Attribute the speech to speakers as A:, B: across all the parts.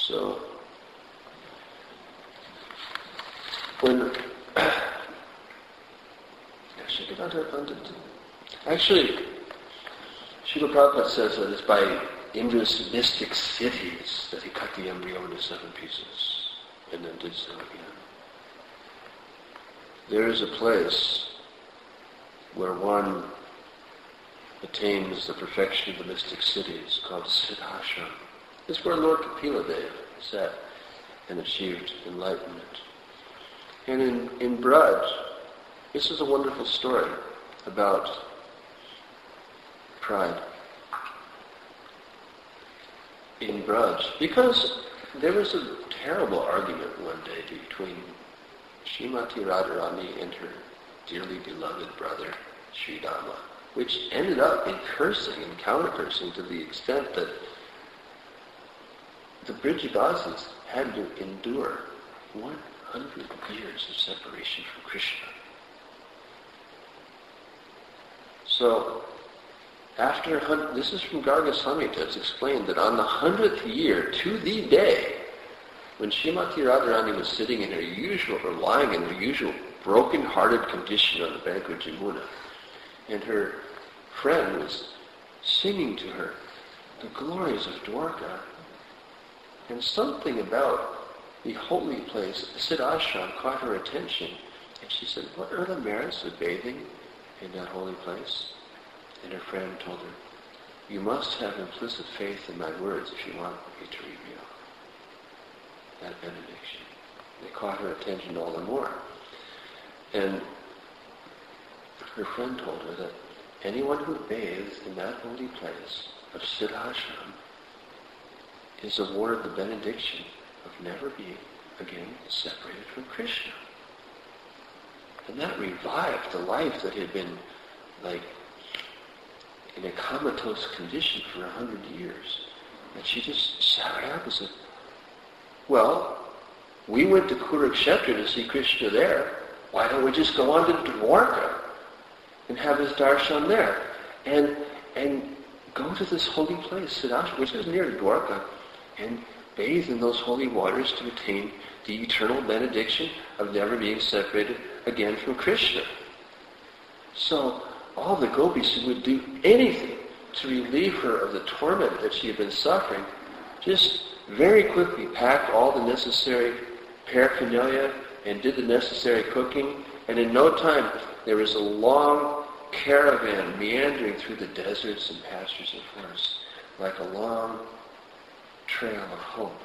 A: So, when actually, Srila Prabhupada says that it's by Indra's mystic cities that he cut the embryo into 7 pieces and then did so again. There is a place where one attains the perfection of the mystic cities called Siddhashram. This is where Lord Kapila Deva sat and achieved enlightenment. And in Braj, this is a wonderful story about pride. In Braj, because there was a terrible argument one day between Srimati Radharani and her dearly beloved brother, Sri Dhamma, which ended up in cursing and counter-cursing to the extent that the Brijabasis had to endure 100 years of separation from Krishna. So, this is from Garga Samhita, it's explained that on the 100th year, to the day, when Srimati Radharani was sitting in her usual, or lying in her usual broken-hearted condition on the bank of Jamuna, and her friend was singing to her the glories of Dwarka, and something about the holy place, Siddhashram, caught her attention, and she said, "What are the merits of bathing in that holy place?" And her friend told her, "You must have implicit faith in my words if you want me to reveal that benediction." They caught her attention all the more. And her friend told her that anyone who bathes in that holy place of Siddhashram is awarded the benediction of never being again separated from Krishna. And that revived the life that had been like in a comatose condition for 100 years. And she just sat right up and said, "Well, we went to Kurukshetra to see Krishna there. Why don't we just go on to Dwarka and have his darshan there? And go to this holy place, Siddhashram, which is near Dwarka, and bathe in those holy waters to attain the eternal benediction of never being separated again from Krishna." So all the gopis who would do anything to relieve her of the torment that she had been suffering just very quickly packed all the necessary paraphernalia and did the necessary cooking, and in no time there was a long caravan meandering through the deserts and pastures and forests like a long trail of hope,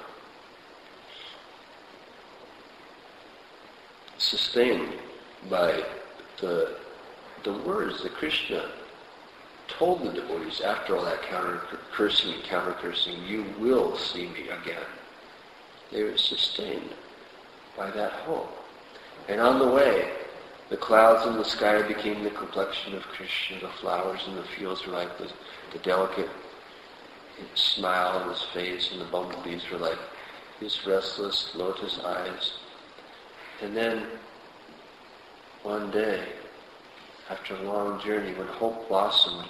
A: sustained by the words that Krishna told the devotees after all that counter-cursing, "You will see me again." They were sustained by that hope. And on the way, the clouds in the sky became the complexion of Krishna. The flowers in the fields were like the delicate smile on his face, and the bumblebees were like his restless lotus eyes. And then, one day, after a long journey, when hope blossomed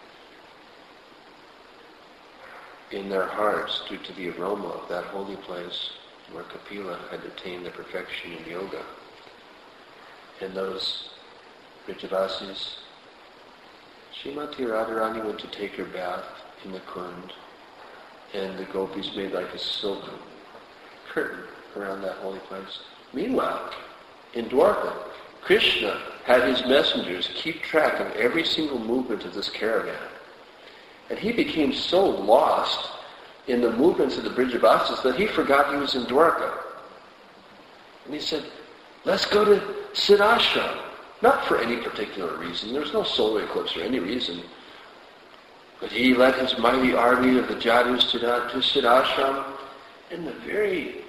A: in their hearts due to the aroma of that holy place where Kapila had attained the perfection in yoga, and those Vrajavasis, Srimati Radharani went to take her bath in the Kund, and the gopis made like a silk curtain around that holy place. Meanwhile, in Dwarka, Krishna had his messengers keep track of every single movement of this caravan. And he became so lost in the movements of the Vrajavasis that he forgot he was in Dwarka. And he said, "Let's go to Siddhashram." Not for any particular reason. There's no solar eclipse or any reason. But he led his mighty army of the Jadus to Siddhashram, and the very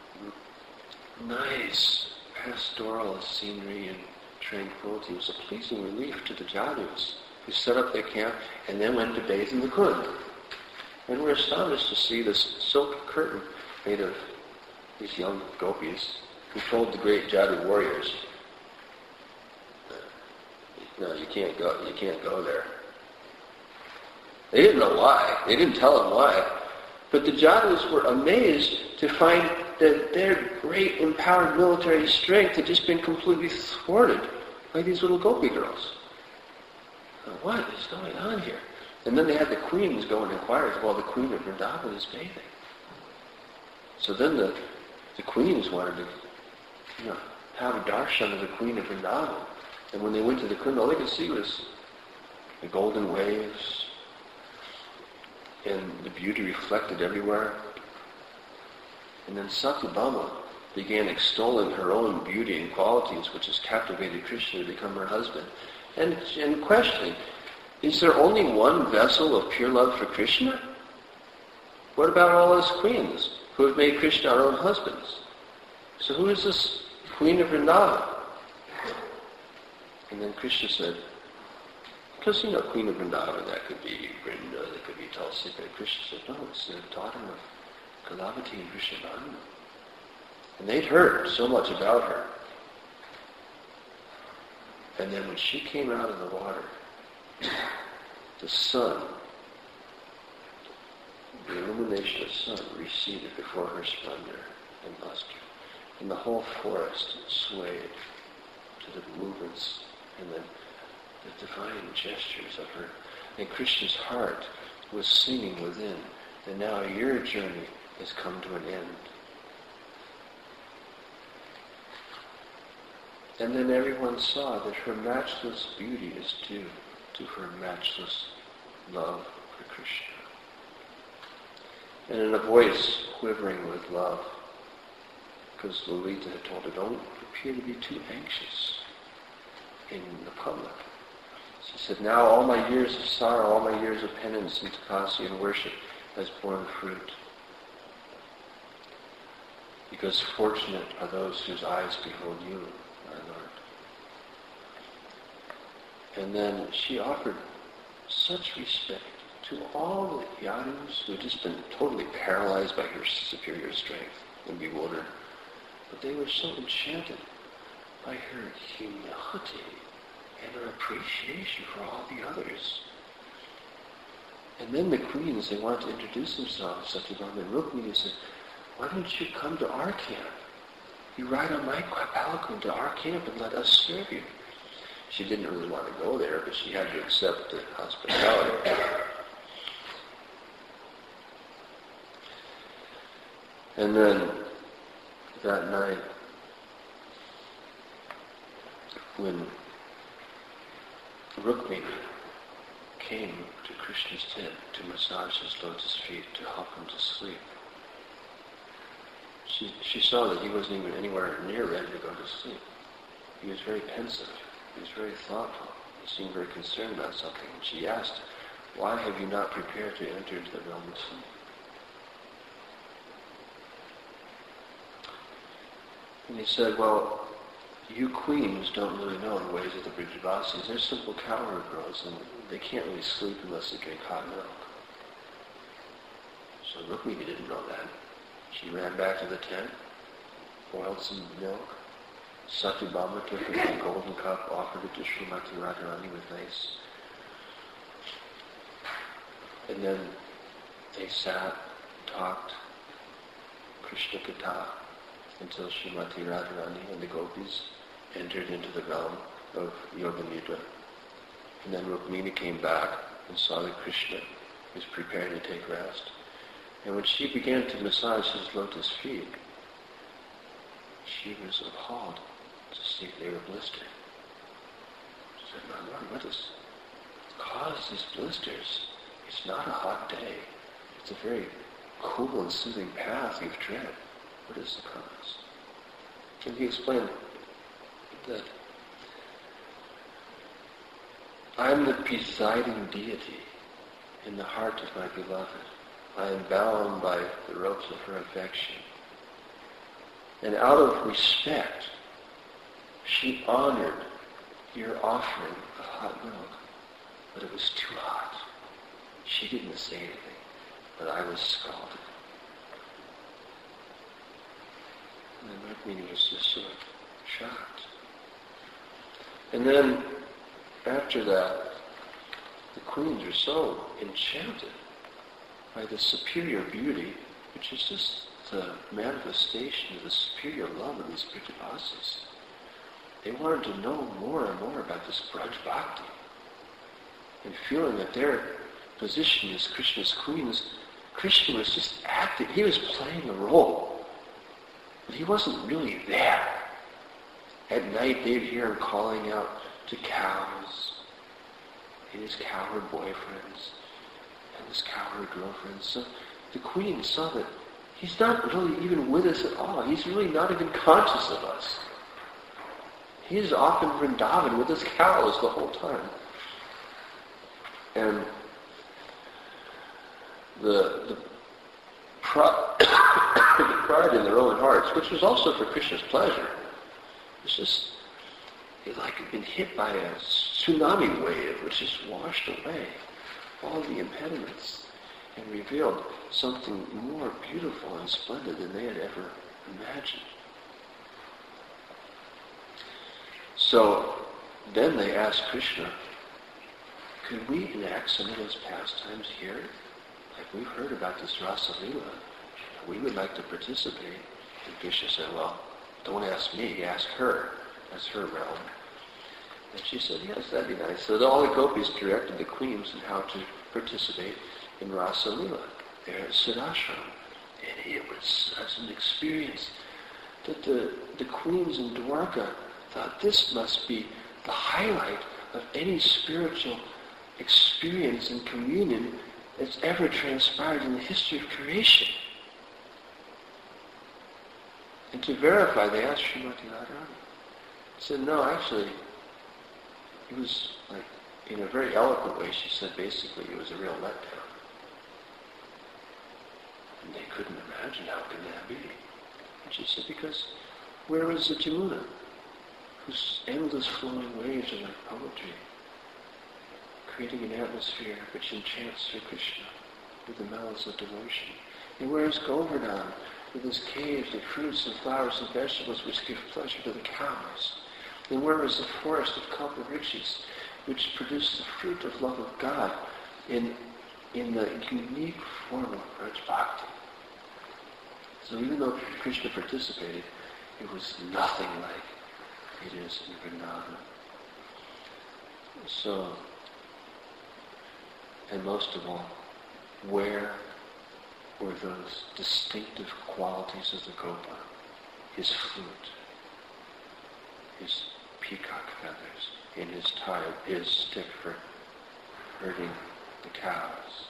A: nice pastoral scenery and tranquility was a pleasing relief to the Jadus, who set up their camp and then went to bathe in the Kund. And we're astonished to see this silk curtain made of these young gopis who told the great Jadu warriors, "No, you can't go there." They didn't know why. They didn't tell him why. But the Jadavas were amazed to find that their great empowered military strength had just been completely thwarted by these little gopi girls. What is going on here? And then they had the queens go and inquire, well, the queen of Vrindavan is bathing. So then the queens wanted to, have a darshan of the queen of Vrindavan. And when they went to the Kunda, all they could see was the golden waves and the beauty reflected everywhere. And then Satyabhama began extolling her own beauty and qualities, which has captivated Krishna to become her husband. And questioning, is there only one vessel of pure love for Krishna? What about all us queens who have made Krishna our own husbands? So who is this queen of Vrindavan? And then Krishna said, because queen of Vrindavan, that could be Vrinda, that could be Tulsika. Krishna said, no, it's the daughter of Kalavati and Vrishabhanu. And they'd heard so much about her. And then when she came out of the water, the sun, the illumination of the sun receded before her splendor and luster. And the whole forest swayed to the movements and the divine gestures of her. And Krishna's heart was singing within. And now your journey has come to an end. And then everyone saw that her matchless beauty is due to her matchless love for Krishna. And in a voice quivering with love, because Lalita had told her, don't appear to be too anxious in the public. She said, now all my years of sorrow, all my years of penance and tapasya and worship has borne fruit. Because fortunate are those whose eyes behold you, my Lord. And then she offered such respect to all the Yadus who had just been totally paralyzed by her superior strength and bewildered. But they were so enchanted by her humility and her appreciation for all the others. And then the queens, they wanted to introduce themselves. Satyabhama and Rukmini said, why don't you come to our camp? You ride on my palanquin to our camp and let us serve you. She didn't really want to go there, but she had to accept the hospitality. And then that night, when Rukmini came to Krishna's tent to massage his lotus feet to help him to sleep, she saw that he wasn't even anywhere near ready to go to sleep. He was very pensive. He was very thoughtful. He seemed very concerned about something. And she asked, why have you not prepared to enter into the realm of sleep? And he said, well, you queens don't really know the ways of the Brijavasis. They're simple cowherd girls, and they can't really sleep unless they drink hot milk. So Rukmini didn't know that. She ran back to the tent, boiled some milk. Satyabhama took a golden cup, offered it to Srimati Radharani with ice. And then they sat, talked, Krishna Katha, until Srimati Radharani and the gopis entered into the realm of Yoga Nidra. And then Rukmini came back and saw that Krishna was preparing to take rest. And when she began to massage his lotus feet, she was appalled to see they were blistered. She said, my Lord, what has caused these blisters? It's not a hot day. It's a very cool and soothing path you've tread. What is the cause? And he explained that I'm the presiding deity in the heart of my beloved. I am bound by the ropes of her affection. And out of respect, she honored your offering of hot milk, but it was too hot. She didn't say anything, but I was scalded. And then Rukmini was just sort of shocked. And then, after that, the queens were so enchanted by the superior beauty, which is just the manifestation of the superior love of these Pratibhasas. They wanted to know more and more about this Braj Bhakti. And feeling that their position as Krishna's queens, Krishna was just acting, he was playing a role. But he wasn't really there. At night they'd hear him calling out to cows, and his cowherd boyfriends, and his cowherd girlfriends. So the queen saw that he's not really even with us at all. He's really not even conscious of us. He's off in Vrindavan with his cows the whole time. And the pride in their own hearts, which was also for Krishna's pleasure, was just, it like had been hit by a tsunami wave which just washed away all the impediments and revealed something more beautiful and splendid than they had ever imagined. So then they asked Krishna, could we enact some of those pastimes here? Like, we've heard about this Rasa Leela. We would like to participate. And Krishna said, well, don't ask me, ask her. That's her realm. And she said, yes, that'd be nice. So all the gopis directed the queens on how to participate in Rasa Leela there at Siddhashram. And it was such an experience that the queens in Dwarka thought this must be the highlight of any spiritual experience and communion that's ever transpired in the history of creation. And to verify, they asked Srimati Radharani. She said, no, actually, it was like, in a very eloquent way, she said basically it was a real letdown. And they couldn't imagine how could that be. And she said, because where was the Jamuna, whose endless flowing waves are like poetry, creating an atmosphere which enchants Sri Krishna with the mellows of devotion? And where is Govardhan, with his caves of fruits and flowers and vegetables which give pleasure to the cows? And where is the forest of Kalparikshis, which produced the fruit of love of God in the unique form of Braj Bhakti? So even though Krishna participated, it was nothing like it is in Vrindavan. So, and most of all, where were those distinctive qualities of the Gopa? His flute, his peacock feathers, in his tie, his stick for herding the cows.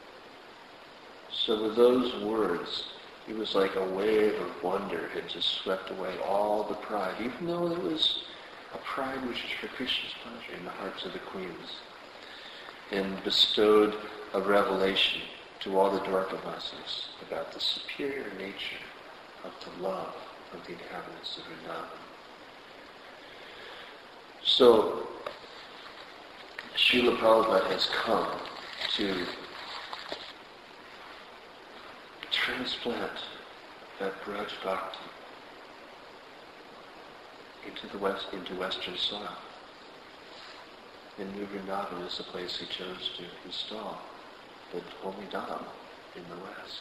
A: So with those words, it was like a wave of wonder had just swept away all the pride, even though it was a pride which is for Krishna's pleasure in the hearts of the queens, and bestowed a revelation to all the Dwarkavasas about the superior nature of the love of the inhabitants of Vrindavan. So, Srila Prabhupada has come to transplant that Braj Bhakti into Western soil. And New Vrindavan is the place he chose to install the Holy Dham in the West.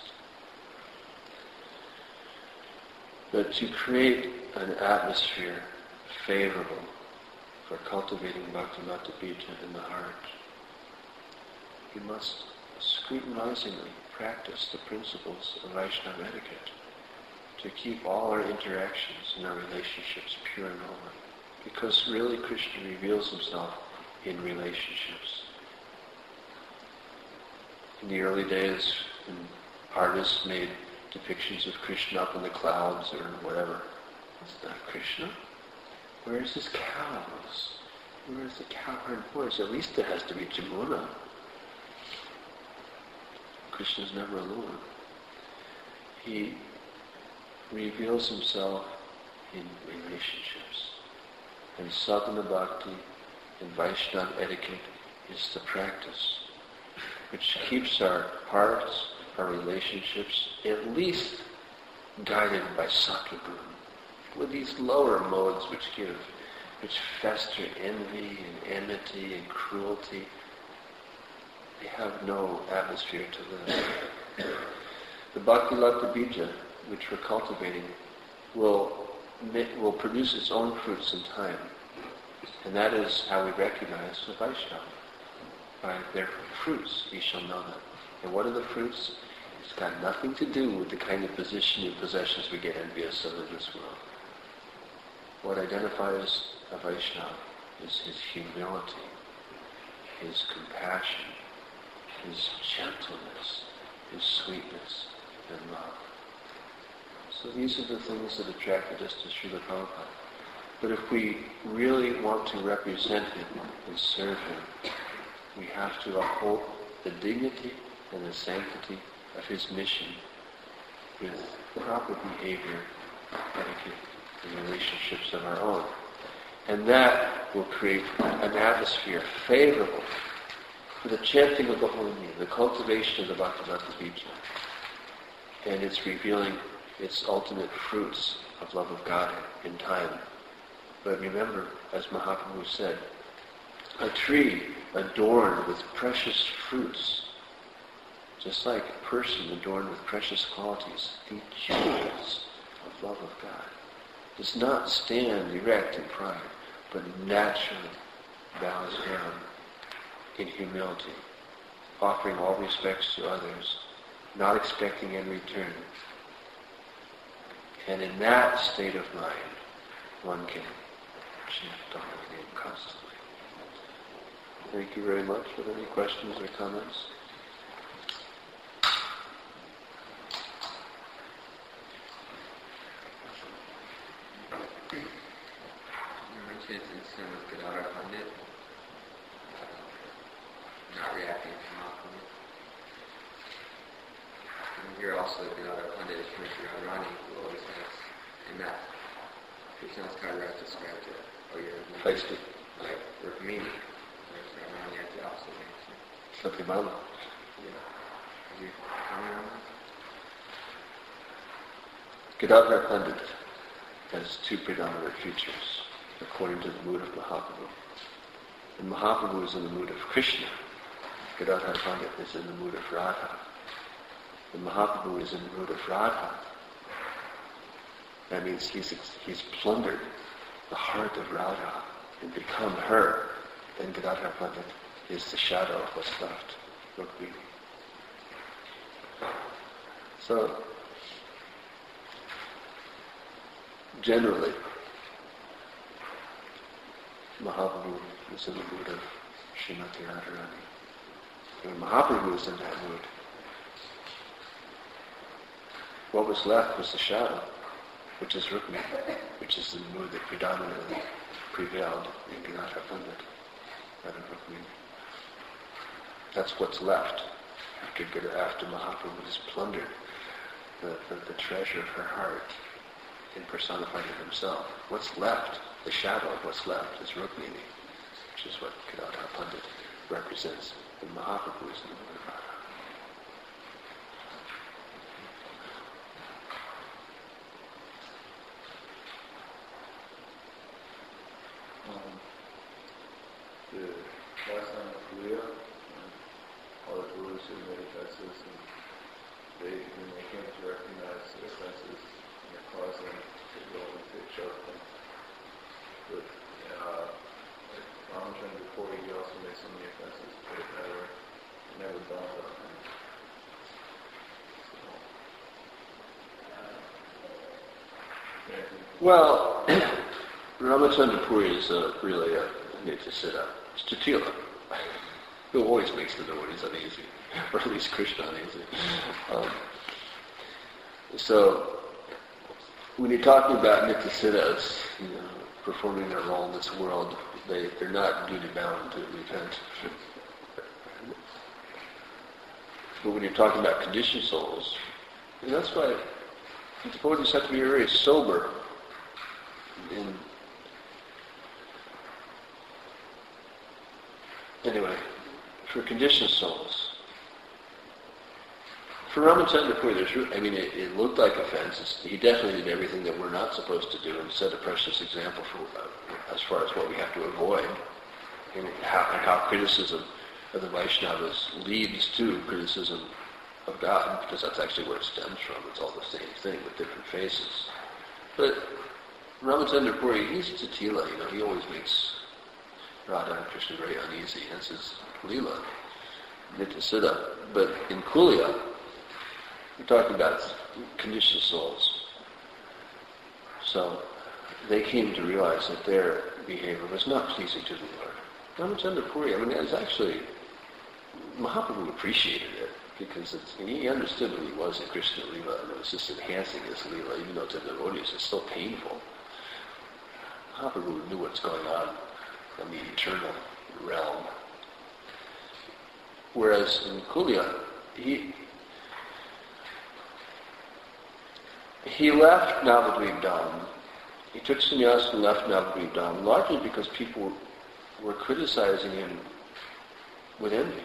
A: But to create an atmosphere favorable for cultivating Bhakti-mata Bija in the heart, you must scrutinizingly practice the principles of Vaishnava etiquette to keep all our interactions and our relationships pure and holy. Because really Krishna reveals himself in relationships. In the early days, when artists made depictions of Krishna up in the clouds or whatever, it's not Krishna. Where's his cows? Where's the cowherd boys? At least there has to be Jamuna. Krishna's never alone. He reveals himself in relationships. And sadhana bhakti and Vaishnava etiquette is the practice which keeps our hearts, our relationships, at least guided by sattva-guna, with these lower modes which fester envy and enmity and cruelty. They have no atmosphere to live. The Bhakti-lata bija, which we're cultivating, will produce its own fruits in time. And that is how we recognize the Vaishnava. By their fruits, ye shall know them. And what are the fruits? It's got nothing to do with the kind of position and possessions we get envious of in this world. What identifies a Vaishnava is his humility, his compassion, his gentleness, his sweetness, and love. So these are the things that attracted us to Srila Prabhupada. But if we really want to represent him and serve him, we have to uphold the dignity and the sanctity of his mission with proper behavior, etiquette, and relationships of our own. And that will create an atmosphere favorable for the chanting of the holy name, the cultivation of the Bhakti-lata bija, and its revealing its ultimate fruits of love of God in time. But remember, as Mahaprabhu said, a tree adorned with precious fruits, just like a person adorned with precious qualities, the jewels of love of God, does not stand erect in pride, but naturally bows down in humility, offering all respects to others, not expecting in return. And in that state of mind, one can chant the holy name constantly. Thank you very much. Are there any questions or comments?
B: Chanting with Gadadhar Pandit, not reacting to Mahaprabhu. And here also Gadadhar Pandit is Srimati Radharani, who always has, and that Krishna Kaviraj described it. Oh, you're
A: Placed it.
B: Like Rukmini. Whereas Radharani has the opposite answer.
A: Satyabhama.
B: Yeah. Could you comment on that?
A: Gadadhar Pandit has two predominant features, according to the mood of Mahaprabhu. When Mahaprabhu is in the mood of Krishna, Gadadhar Pandit is in the mood of Radha. When Mahaprabhu is in the mood of Radha, that means he's plundered the heart of Radha and become her. Then Gadadhar Pandit is the shadow of what's left, Rukmini. So, generally, Mahaprabhu is in the mood of Srimati Radharani. When Mahaprabhu is in that mood, what was left was the shadow, which is Rukmini, which is the mood that predominantly prevailed in Gadadhar Pandit, rather than Rukmini. That's what's left after Mahaprabhu has plundered the treasure of her heart and personified it himself. What's left, the shadow of what's left, is Rukmini, which is what Gadadhar Pandit represents. And Mahaprabhu is in the mood of Radha.
C: The last time in Korea, all the gurus who made offenses, and when they came to recognize the offenses and the cause them, they go and take sharp them. But Ramachandra, before he also made so many offenses, but it never dawned on him.
A: Well, Ramachandra Puri is really a Nityasiddha. It's Jatila, who always makes the devotees uneasy, or at least Krishna uneasy. So, when you're talking about Nityasiddhas, performing their role in this world, they're not duty bound to repent. But when you're talking about conditioned souls, that's why the devotees have to be very sober in. Anyway, for conditioned souls, for Ramachandra Puri, it looked like offense. He definitely did everything that we're not supposed to do and set a precious example for as far as what we have to avoid, and how criticism of the Vaishnavas leads to criticism of God, because that's actually where it stems from. It's all the same thing with different faces. But Ramachandra Puri, he's Tatila, he always makes Radha and Krishna very uneasy, hence his Leela, Nityasiddha. But in Kulia, we're talking about conditioned souls. So they came to realize that their behavior was not pleasing to the Lord. Ramachandra Puri, it was actually, Mahaprabhu appreciated it, because he understood what he was in Krishna Leela, and it was just enhancing his Leela, even though to the devotees it's so painful. Mahaprabhu knew what's going on in the eternal realm. Whereas in Kulia, he left Navadvip Dham. He took sannyas and left Navadvip Dham, largely because people were criticizing him with envy.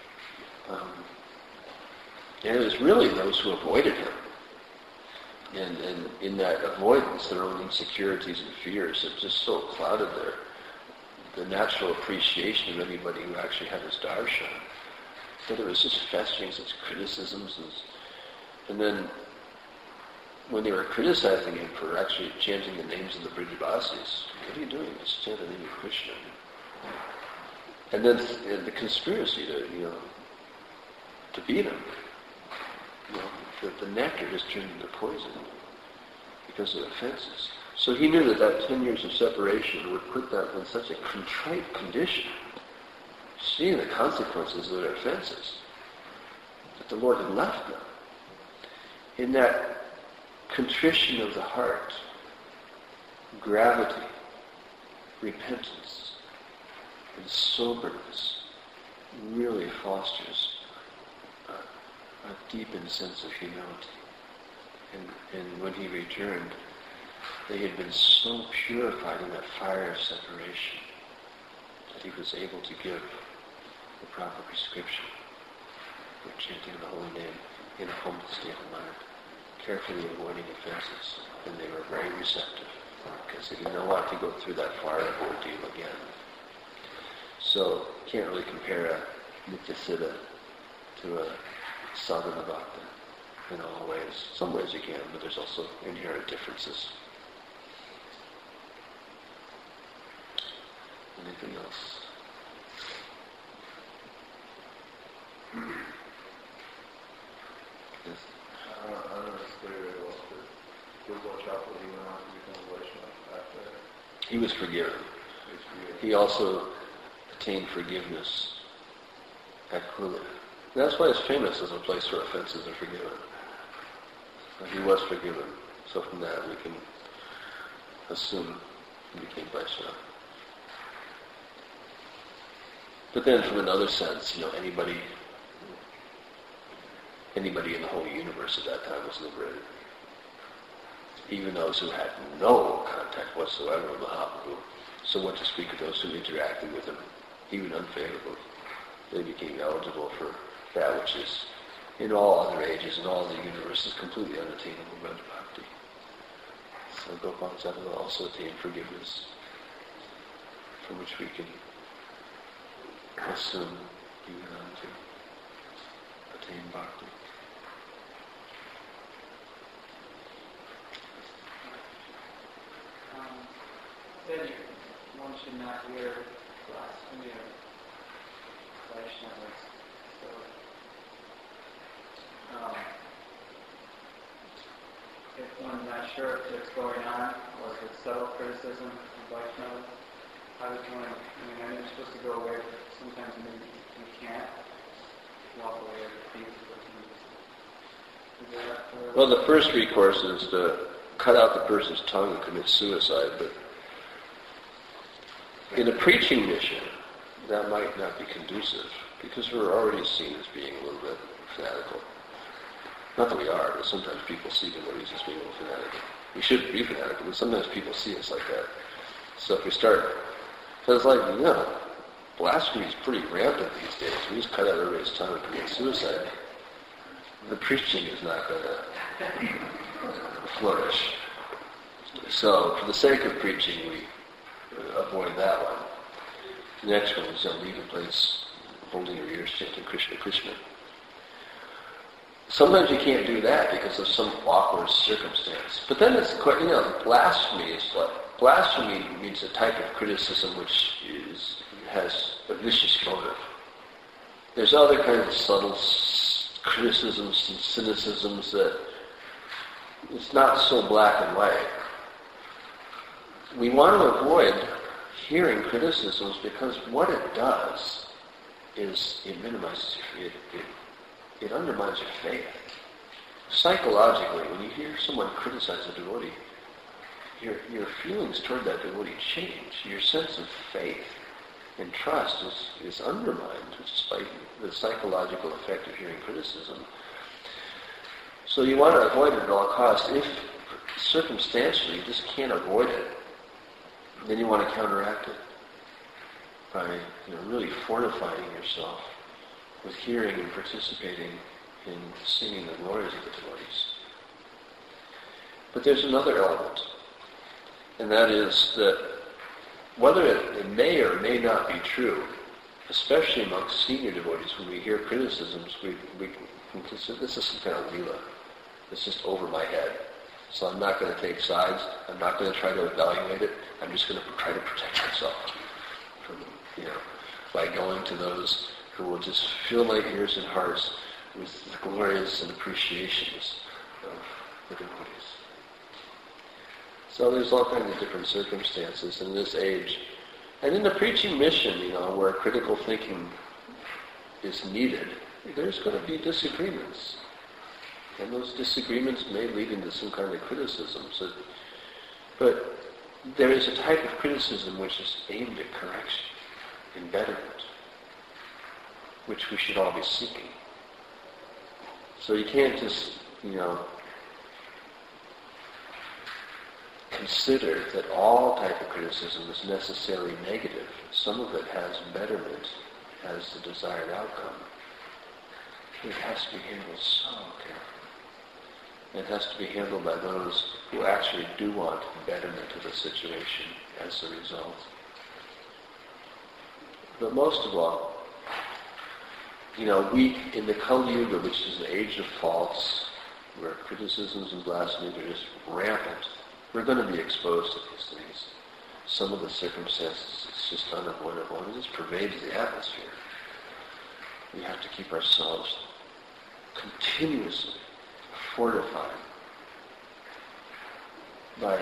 A: And it was really those who avoided him. And in that avoidance, their own insecurities and fears have just so clouded the natural appreciation of anybody who actually had his darshan. So there was just festering such criticisms. And then when they were criticizing him for actually chanting the names of the Brijabasis, what are you doing? Just chant the name of Krishna. And then the conspiracy to beat him. The nectar just turned into poison because of offenses. So he knew that 10 years of separation would put them in such a contrite condition, seeing the consequences of their offenses, that the Lord had left them. In that contrition of the heart, gravity, repentance, and soberness really fosters a deepened sense of humility. And when he returned, they had been so purified in that fire of separation that he was able to give the proper prescription for chanting the holy name in a humble state of mind, carefully avoiding offenses. And they were very receptive, because they didn't want to go through that fire of ordeal again. So, can't really compare a Nityasiddha to a sadhana bhakta in all ways. Some ways you can, but there's also inherent differences. Anything else? Yes?
C: I don't know this very well, but Gopal Chapel, he went on to become a Vaishnava after.
A: He was forgiven. He also attained forgiveness at Kulia. That's why it's famous as a place where offenses are forgiven. He was forgiven. So from that we can assume he became Vaishnava. But then from another sense, anybody in the whole universe at that time was liberated. Even those who had no contact whatsoever with Mahaprabhu. So what to speak of those who interacted with him, even unfavorably. They became eligible for that which is in all other ages and all the universe is completely unattainable by bhakti. So Gopal Chattva also attained forgiveness, from which we can assume he went on to attain bhakti.
D: Said one should not hear blasphemy of Vaishnavas. So, if one's not sure if it's going on, or if it's subtle criticism of Vaishnavas, how does one, I know you're supposed to go away, but sometimes maybe you can't walk away or think of
A: Well, the first recourse is to cut out the person's tongue and commit suicide, but in a preaching mission, that might not be conducive, because we're already seen as being a little bit fanatical. Not that we are, but sometimes people see devotees as being a little fanatical. We shouldn't be fanatical, but sometimes people see us like that. So if we start, so it's like, blasphemy is pretty rampant these days. We just cut out everybody's tongue and commit suicide. The preaching is not going to flourish. So for the sake of preaching, we avoid that one. The next one is leave a place holding your ears chanting Krishna, Krishna. Sometimes you can't do that because of some awkward circumstance. But then it's quite, blasphemy is what? Blasphemy means a type of criticism which has a vicious motive. There's other kinds of subtle criticisms and cynicisms that it's not so black and white. We want to avoid hearing criticisms because what it does is it minimizes it undermines your faith. Psychologically, when you hear someone criticize a devotee, your feelings toward that devotee change. Your sense of faith and trust is undermined, despite the psychological effect of hearing criticism. So you want to avoid it at all costs. If circumstantially you just can't avoid it, then you want to counteract it by really fortifying yourself with hearing and participating in singing the glories of the devotees. But there's another element, and that is that whether it may or may not be true, especially amongst senior devotees, when we hear criticisms, we can consider this is some kind of lila. It's just over my head. So I'm not going to take sides. I'm not going to try to evaluate it. I'm just going to try to protect myself from, by going to those who will just fill my ears and hearts with the glories and appreciations of the devotees. So there's all kinds of different circumstances in this age. And in the preaching mission, where critical thinking is needed, there's going to be disagreements. And those disagreements may lead into some kind of criticism. But there is a type of criticism which is aimed at correction and betterment, which we should all be seeking. So you can't just, consider that all type of criticism is necessarily negative. Some of it has betterment as the desired outcome. It has to be handled so carefully. It has to be handled by those who actually do want betterment of the situation as a result. But most of all, we, in the Kali Yuga, which is the age of faults, where criticisms and blasphemies are just rampant, we're going to be exposed to these things. Some of the circumstances, it's just unavoidable, and it just pervades the atmosphere. We have to keep ourselves continuously fortified by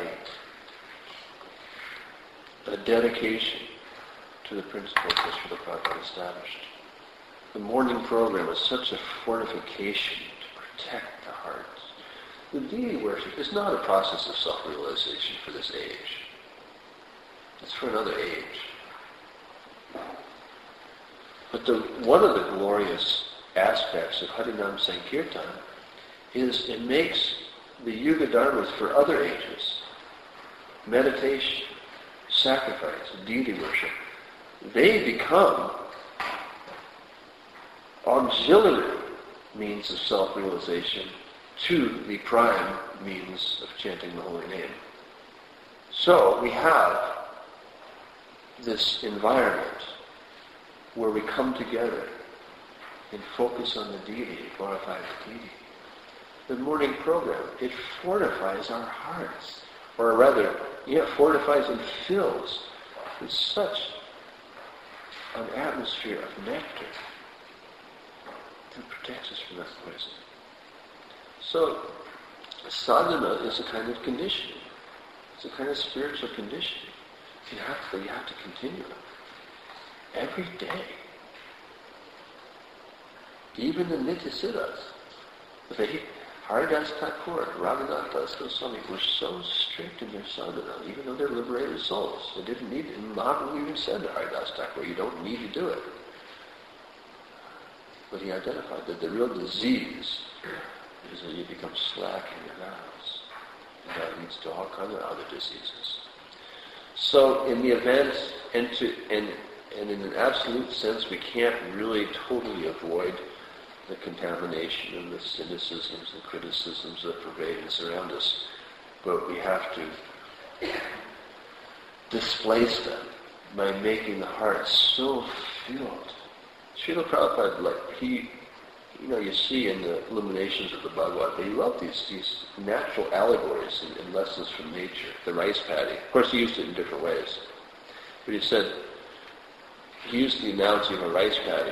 A: a dedication to the principles which Srila Prabhupada established. The morning program is such a fortification to protect the hearts. The deity worship is not a process of self-realization for this age. It's for another age. But one of the glorious aspects of Harinam Sankirtan is it makes the Yuga Dharmas for other ages, meditation, sacrifice, deity worship, they become auxiliary means of self-realization to the prime means of chanting the holy name. So we have this environment where we come together and focus on the deity, glorify the deity. The morning program, it fortifies our hearts. Or rather, it fortifies and fills with such an atmosphere of nectar that protects us from that poison. So, sadhana is a kind of conditioning. It's a kind of spiritual conditioning. You have to continue it every day. Even the Nityasiddhas, Haridas Thakur, Raghunath Das Goswami were so strict in their sadhana, even though they're liberated souls. They didn't need it. And Mahaprabhu even said to Haridas Thakur, you don't need to do it. But he identified that the real disease is that you become slack in your vows. And that leads to all kinds of other diseases. So in the event, and in an absolute sense, we can't really totally avoid the contamination and the cynicisms and criticisms that pervade and surround us. But we have to displace them by making the heart so filled. Srila Prabhupada, he you see in the illuminations of the Bhagavad, they love these natural allegories and lessons from nature. The rice paddy. Of course, he used it in different ways. But he used the analogy of a rice paddy.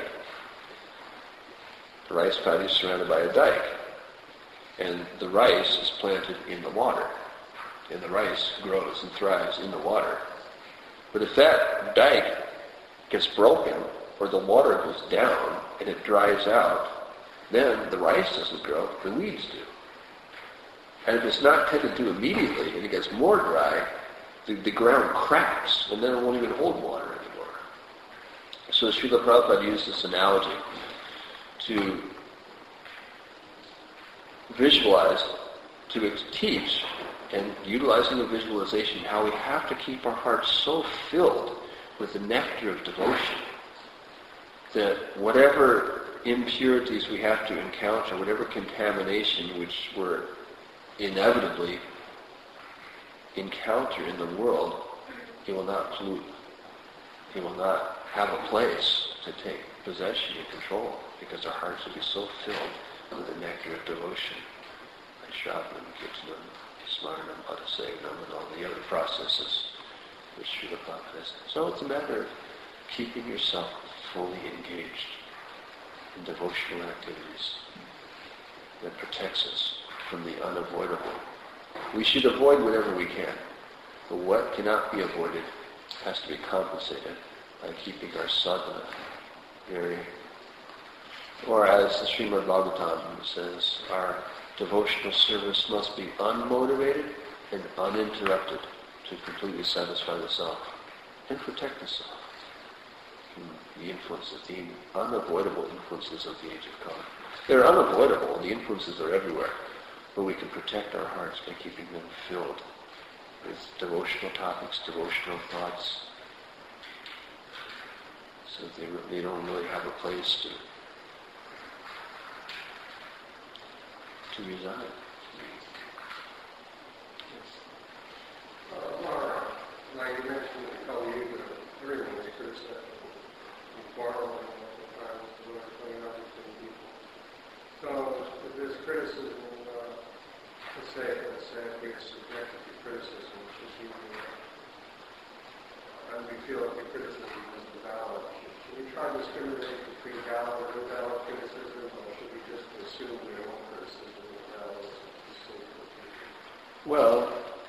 A: The rice paddy is surrounded by a dike. And the rice is planted in the water. And the rice grows and thrives in the water. But if that dike gets broken, or the water goes down, and it dries out, then the rice doesn't grow, the weeds do. And if it's not tended to immediately, and it gets more dry, the ground cracks, and then it won't even hold water anymore. So Srila Prabhupada used this analogy to visualize, to teach, and utilizing the visualization, how we have to keep our hearts so filled with the nectar of devotion that whatever impurities we have to encounter, whatever contamination which we're inevitably encounter in the world, it will not pollute. It will not have a place to take possession and control, because our hearts will be so filled with the nectar of devotion. And Shravanam, Kirtanam, Smaranam, Padasevanam, and all the other processes which Srila Prabhupada has. So it's a matter of keeping yourself fully engaged in devotional activities that protects us from the unavoidable. We should avoid whatever we can, but what cannot be avoided has to be compensated by keeping our sadhana very, or as the Srimad Bhagavatam says, our devotional service must be unmotivated and uninterrupted to completely satisfy the self and protect the self from the influences, the unavoidable influences of the age of Kali. They're unavoidable, the influences are everywhere, but we can protect our hearts by keeping them filled with devotional topics, devotional thoughts, so that they don't really have a place to reside.
E: Now you mentioned the Kali Yuga, everyone is criticized. Borrowing coming out between people. So if there's criticism, let's say if we subjected to criticism, which is usually, and we feel like the criticism is valid, should we try to discriminate between valid and invalid criticism, or should we just assume we don't want criticism is valid?
A: Well,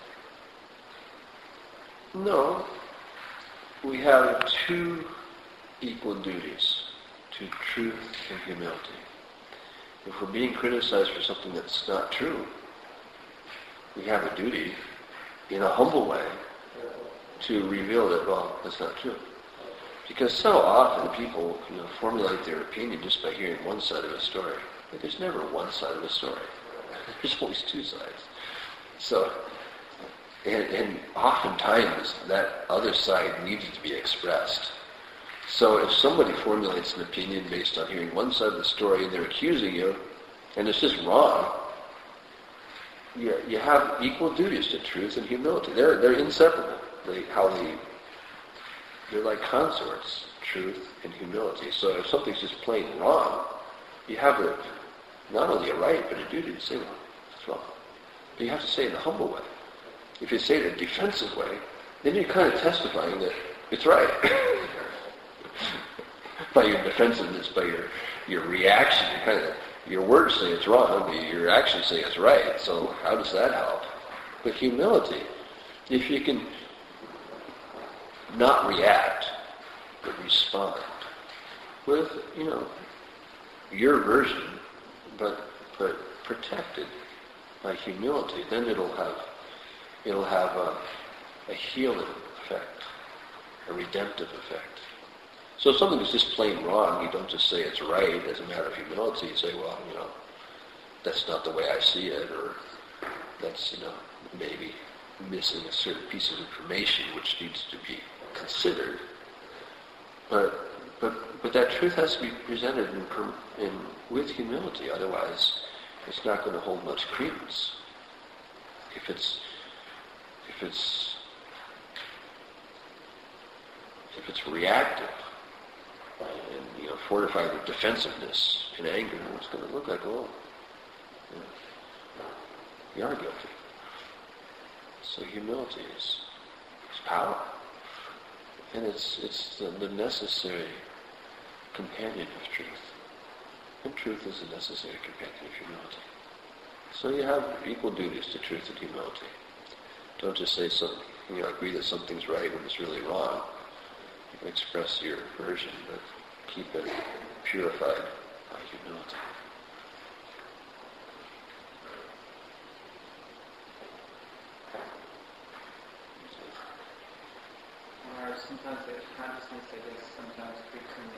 A: no. We have two equal duties, to truth and humility. If we're being criticized for something that's not true, we have a duty, in a humble way, to reveal that, well, that's not true. Because so often people formulate their opinion just by hearing one side of a story. But there's never one side of a story. There's always two sides. So, and oftentimes that other side needs to be expressed. So if somebody formulates an opinion based on hearing one side of the story and they're accusing you, and it's just wrong, you have equal duties to truth and humility. They're inseparable. They're like consorts, truth and humility. So if something's just plain wrong, you have not only a right, but a duty to say, well, it's wrong. But you have to say it in a humble way. If you say it in a defensive way, then you're kind of testifying that it's right. By your defensiveness, by your reaction, your words say it's wrong, but your actions say it's right. So how does that help? But humility, if you can not react, but respond with, your version, but protected by humility, then it'll have a healing effect, a redemptive effect. So if something is just plain wrong, you don't just say it's right as a matter of humility. You say, well, that's not the way I see it, or that's, maybe missing a certain piece of information which needs to be considered. But that truth has to be presented with humility. Otherwise, it's not going to hold much credence. If it's reactive, and fortified with defensiveness and anger, it's going to look like, oh, you are guilty. So humility is power. And it's the necessary companion of truth. And truth is a necessary companion of humility. So you have equal duties to truth and humility. Don't just say agree that something's right when it's really wrong. You can express your version, but keep it purified by humility.
D: Or sometimes the consciousness, I guess, sometimes creeps in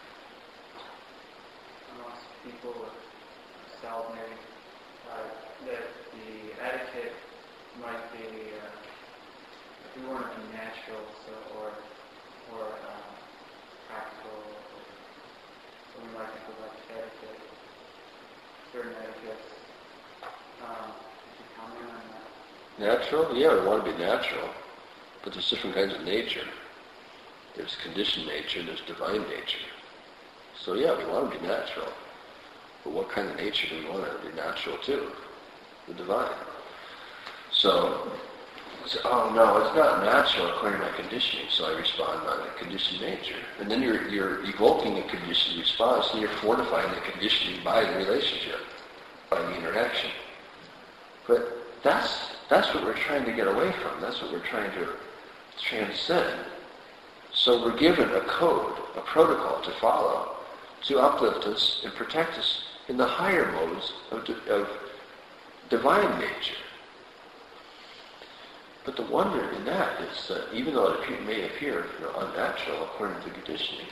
D: amongst people with maybe that the etiquette might be, if we want to be natural, or practical, so we might think about etiquette, certain etiquettes. Could you comment on that?
A: Natural? Yeah, we want to be natural. But there's different kinds of nature. There's conditioned nature, there's divine nature. So yeah, we want to be natural. But what kind of nature do we want to be natural to? The divine. So, oh no, it's not natural according to my conditioning, so I respond by the conditioned nature. And then you're evoking a conditioned response, and you're fortifying the conditioning by the relationship, by the interaction. But that's what we're trying to get away from. That's what we're trying to transcend. So we're given a code, a protocol to follow, to uplift us and protect us in the higher modes of divine nature. But the wonder in that is that even though it may appear unnatural according to conditioning,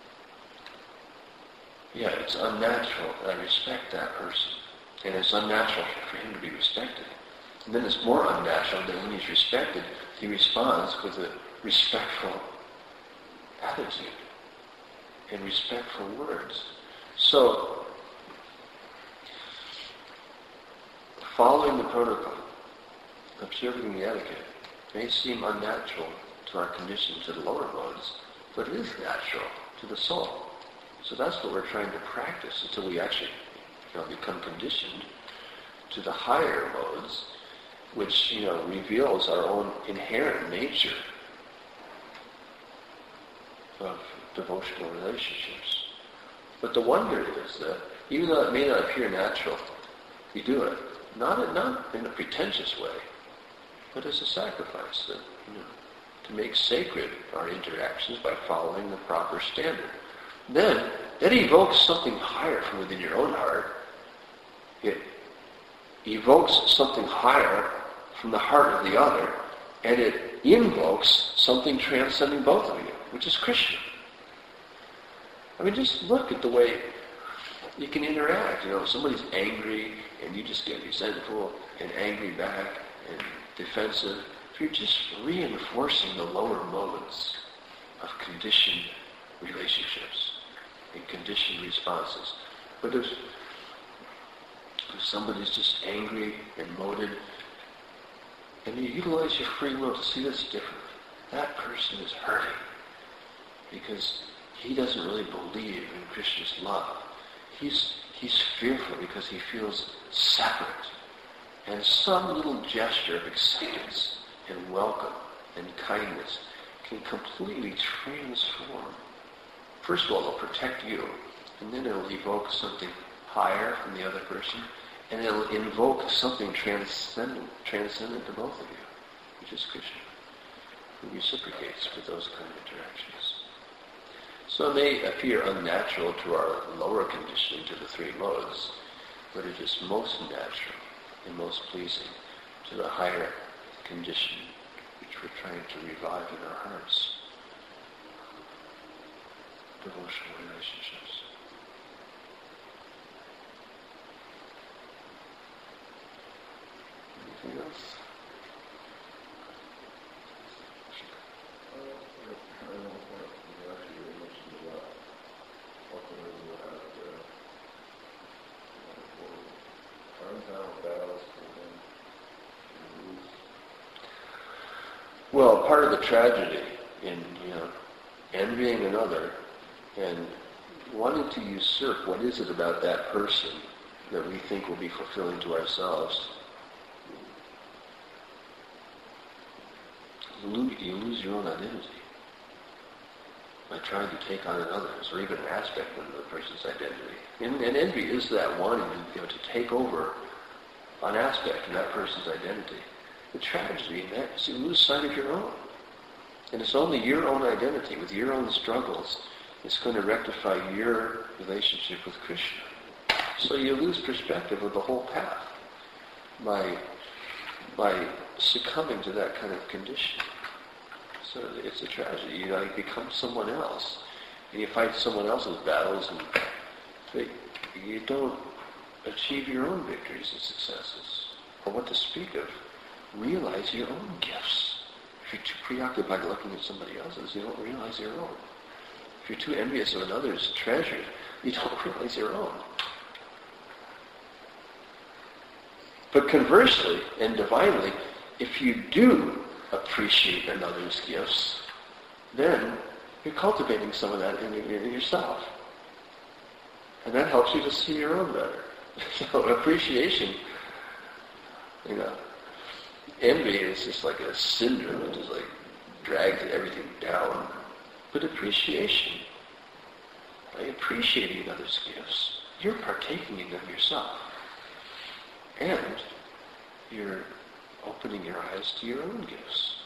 A: yeah, it's unnatural that I respect that person. And it's unnatural for him to be respected. And then it's more unnatural that when he's respected, he responds with a respectful attitude and respectful words. So, following the protocol, observing the etiquette, may seem unnatural to our condition to the lower modes, but it is natural to the soul. So that's what we're trying to practice until we actually become conditioned to the higher modes, which reveals our own inherent nature of devotional relationships. But the wonder is that even though it may not appear natural, we do it not in a pretentious way, but as a sacrifice that to make sacred our interactions by following the proper standard. Then that evokes something higher from within your own heart. It evokes something higher from the heart of the other, and it invokes something transcending both of you, which is Krishna. I mean, just look at the way you can interact. If somebody's angry and you just get resentful and angry back and defensive, you're just reinforcing the lower modes of conditioned relationships and conditioned responses. But if somebody's just angry and moted, and you utilize your free will to see this differently, that person is hurting because he doesn't really believe in Krishna's love. He's fearful because he feels separate. And some little gesture of acceptance and welcome and kindness can completely transform. First of all, it'll protect you, and then it'll evoke something higher from the other person, and it'll invoke something transcendent to both of you, which is Krishna, who reciprocates with those kind of interactions. So it may appear unnatural to our lower conditioning to the three modes, but it is most natural and most pleasing to the higher condition which we're trying to revive in our hearts. Devotional relationships. Anything else? Well, part of the tragedy in envying another and wanting to usurp what is it about that person that we think will be fulfilling to ourselves, you lose your own identity by trying to take on another's or even an aspect of the person's identity. And envy is that wanting to take over an aspect of that person's identity. The tragedy in that is you lose sight of your own. And it's only your own identity with your own struggles that's going to rectify your relationship with Krishna. So you lose perspective of the whole path by succumbing to that kind of condition. So it's a tragedy. You become someone else, and you fight someone else's battles, and you don't achieve your own victories and successes. Or what to speak of, realize your own gifts. If you're too preoccupied looking at somebody else's, you don't realize your own. If you're too envious of another's treasure, you don't realize your own. But conversely and divinely, if you do appreciate another's gifts, then you're cultivating some of that in yourself. And that helps you to see your own better. So appreciation, envy is just like a syndrome. It just drags everything down. But appreciation, by appreciating others' gifts, you're partaking in them yourself. And you're opening your eyes to your own gifts.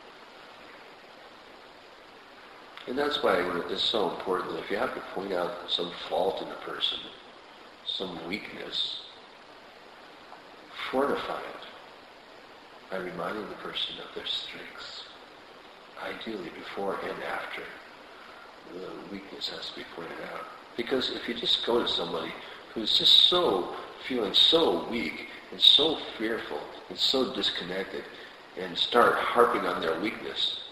A: And that's why it's so important that if you have to point out some fault in a person, some weakness, fortify it by reminding the person of their strengths. Ideally before and after the weakness has to be pointed out. Because if you just go to somebody who's just feeling so weak and so fearful and so disconnected and start harping on their weakness,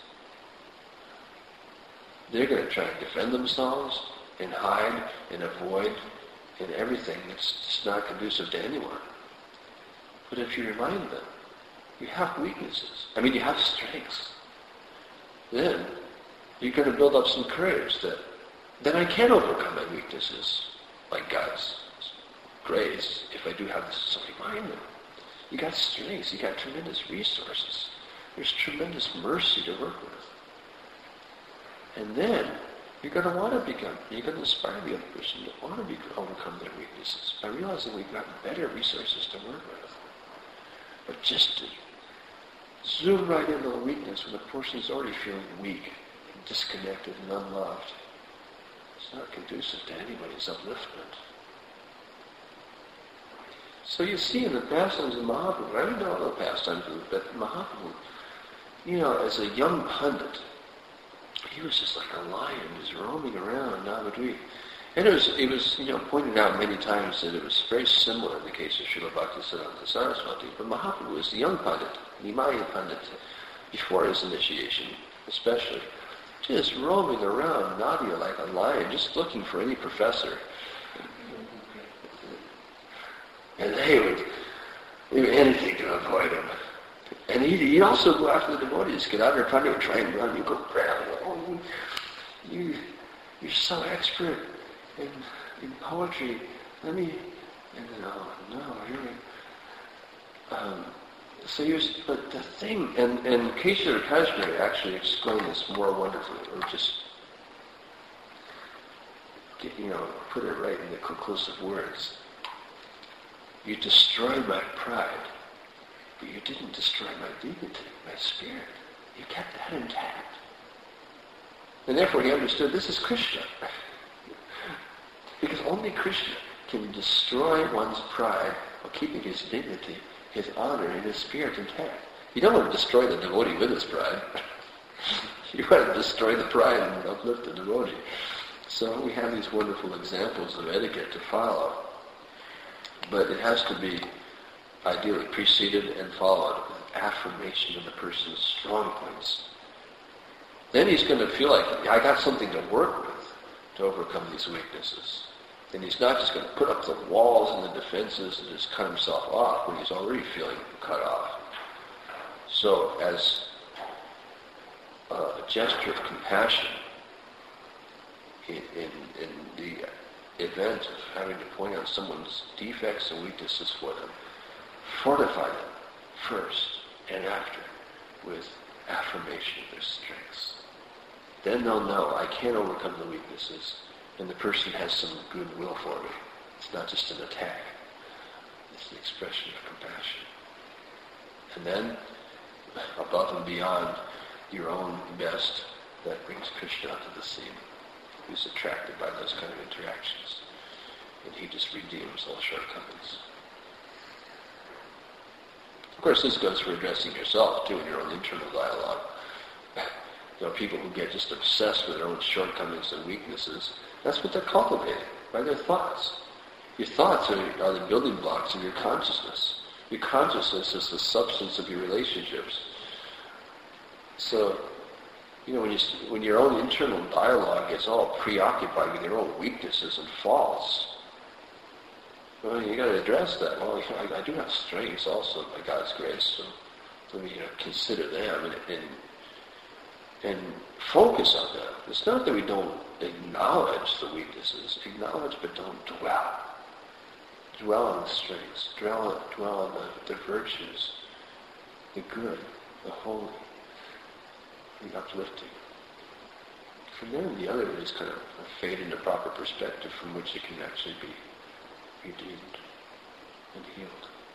A: they're going to try and defend themselves and hide and avoid and everything that's just not conducive to anyone. But if you remind them, you have weaknesses. You have strengths. Then you're going to build up some courage that I can overcome my weaknesses by God's grace if I do have this. So remind them. You got strengths. You got tremendous resources. There's tremendous mercy to work with. And then you're going to inspire the other person to want to overcome their weaknesses by realizing we've got better resources to work with. But just to zoom right into the weakness when the person is already feeling weak and disconnected and unloved, it's not conducive to anybody's upliftment. So you see in the pastimes of Mahaprabhu, I don't know all the pastimes, but Mahaprabhu, as a young pandit, he was just like a lion, just roaming around Navadvip. And it was pointed out many times that it was very similar in the case of Srila Bhaktisiddhanta Saraswati. But Mahaprabhu was the young pandit, Nimaya pandit, before his initiation, especially, just roaming around Nadia like a lion, just looking for any professor. And they would do anything to avoid him. And he'd also go after the devotees, get out there, try and run. You go grab him. Oh, you're so expert in poetry. Let me. And then, but the thing, and Keshava Kashmiri actually explained this more wonderfully, or just put it right in the conclusive words. You destroyed my pride, but you didn't destroy my dignity, my spirit. You kept that intact. And therefore he understood this is Krishna. Because only Krishna can destroy one's pride while keeping his dignity, his honor, and his spirit intact. You don't want to destroy the devotee with his pride. You want to destroy the pride and uplift the devotee. So we have these wonderful examples of etiquette to follow. But it has to be ideally preceded and followed with affirmation of the person's strong points. Then he's going to feel like, I got something to work with to overcome these weaknesses. And he's not just going to put up the walls and the defenses and just cut himself off when he's already feeling cut off. So as a gesture of compassion, in the event of having to point out someone's defects and weaknesses for them, fortify them first and after with affirmation of their strengths. Then they'll know I can overcome the weaknesses, and the person has some goodwill for me. It's not just an attack. It's an expression of compassion. And then, above and beyond your own best, that brings Krishna to the scene, who's attracted by those kind of interactions. And he just redeems all shortcomings. Of course, this goes for addressing yourself, too, in your own internal dialogue. People who get just obsessed with their own shortcomings and weaknesses, that's what they're cultivating, by their thoughts. Your thoughts are the building blocks of your consciousness. Your consciousness is the substance of your relationships. So, when your own internal dialogue is all preoccupied with your own weaknesses and faults, well, you got to address that. Well, I do have strengths also by God's grace, so let me consider them and focus on them. It's not that we don't acknowledge the weaknesses. Acknowledge, but don't dwell. Dwell on the strengths. Dwell on the virtues, the good, the holy, the uplifting. From there, the other is kind of fade into proper perspective from which it can actually be redeemed and healed.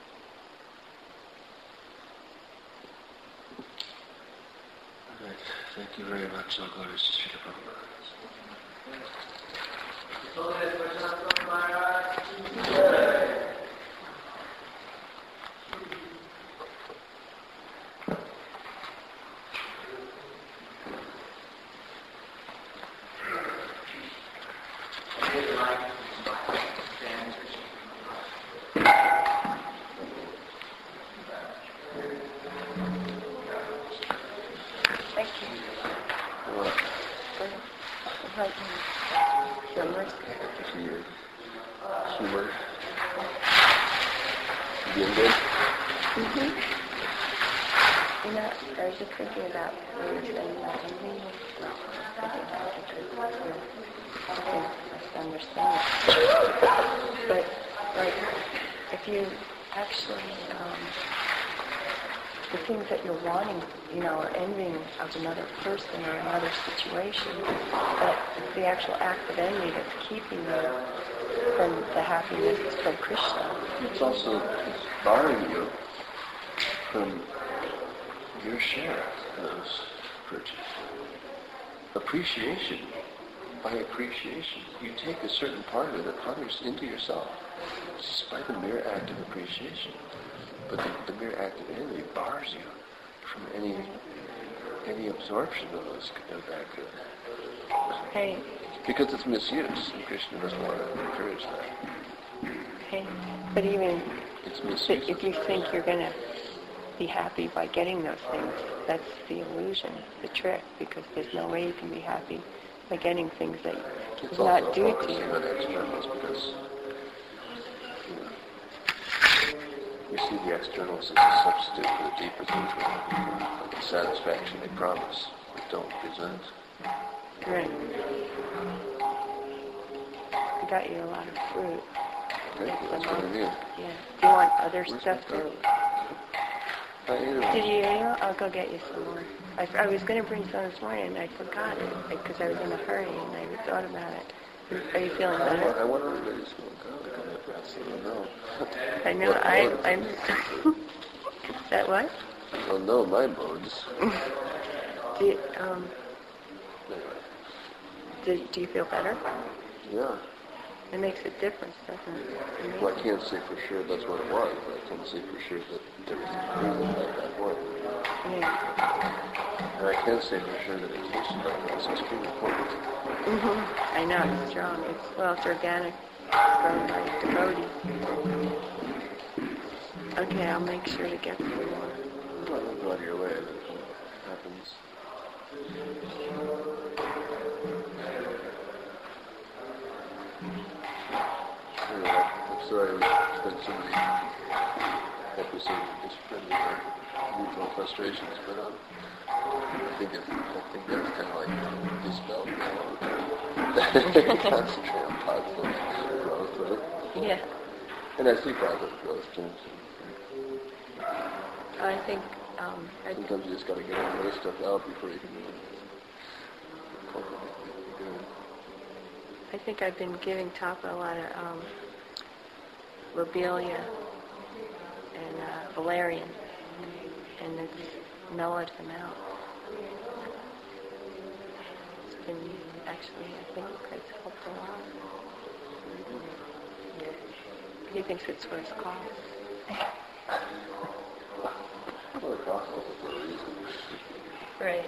A: All right. Thank you very much. I'll go to Srila Prabhupada. Humor. Being good?
F: I was just thinking about what you were saying about envy. I understand it. But, if you actually, the things that you're wanting, or envying of another person or another situation, that the actual act of envy that's keeping you from the happiness from Krishna.
A: It's also barring you from your share of those virtues. Appreciation. By appreciation, you take a certain part of it, others into yourself, just by the mere act of appreciation. But the mere act of envy bars you from any absorption of that good.
F: Hey.
A: Because it's misuse, and Krishna doesn't want to encourage that.
F: Okay. But even
A: it's misuse.
F: If you think you're going to be happy by getting those things, that's the illusion, the trick, because there's no way you can be happy by getting things that is not due to you.
A: On externals, because we see the externals as a substitute for the deeper things, like the satisfaction they promise, but don't present.
F: Right. I got you a lot of fruit.
A: Okay, that's what I mean.
F: Yeah. Do you want other stuff too?
A: Did
F: you? I'll go get you some more. I was going to bring some this morning and I forgot it because I was in a hurry and I thought about it. Are you feeling better?
A: I want everybody to feel good.
F: I know. I'm. That what?
A: I don't know my modes.
F: Do you feel better?
A: Yeah.
F: It makes a difference, doesn't it?
A: Well, I can't say for sure that's what it was, but I can say for sure that there was improvement at that point.
F: Yeah.
A: And I can say for sure that it tasted like it was extremely important.
F: Mm-hmm. I know, it's strong. It's organic, grown by devotees. Okay, I'll make sure to get some more.
A: Well, don't go out of your way. That happens. I'm sorry we spent so many episode of just friendly mutual frustrations, but I think that's kind of like dispelled now. Concentrate on positive growth, right?
F: Yeah.
A: And I see positive growth too.
F: I think
A: Sometimes you just got to get all the other stuff out before you can cultivate the good.
F: I think I've been giving Tapa a lot of lobelia and valerian, and it's mellowed him out. It's been actually, I think, it's helped a lot. He thinks it's for his cause.
A: Well, the cost also for a reason.
F: Right.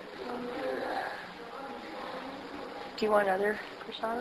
F: Do you want other prasada?